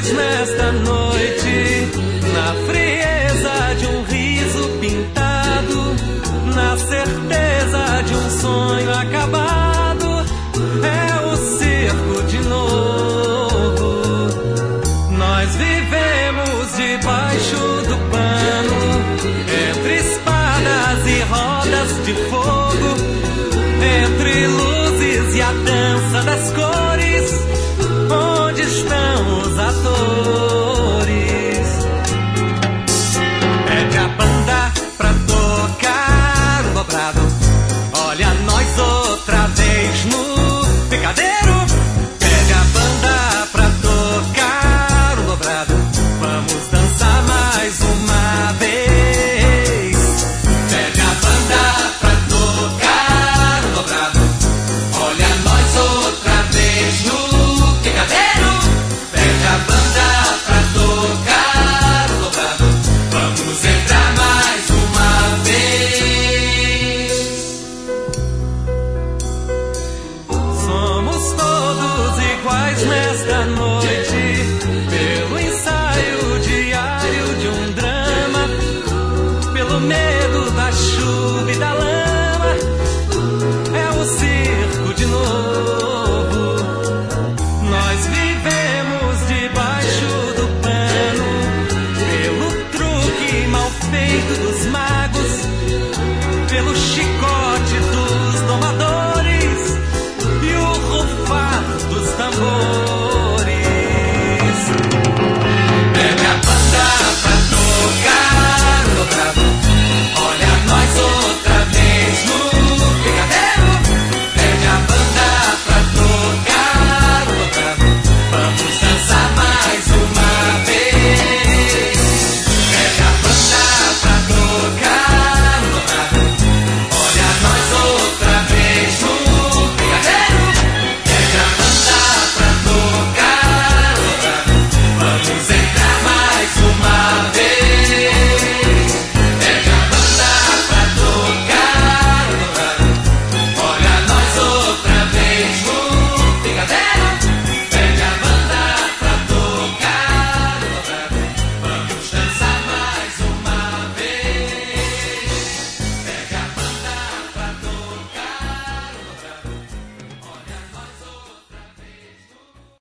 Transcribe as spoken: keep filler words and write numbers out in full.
iguais nesta noite, na frieza de um riso pintado, na certeza de um sonho acabado. É o circo de novo. Nós vivemos debaixo do pano, entre espadas e rodas de fogo, entre luzes e a dança das cores. Onde estão os atores? Pede a banda pra tocar um dobrado. Olha nós outra vez no picadeiro. Pede a banda pra tocar um dobrado. Vamos dançar mais uma vez. Pede a banda pra tocar um dobrado. Olha nós outra vez no picadeiro. Pede a banda pra tocar um dobrado. Vamos entrar mais uma vez. Somos todos iguais nesta noite,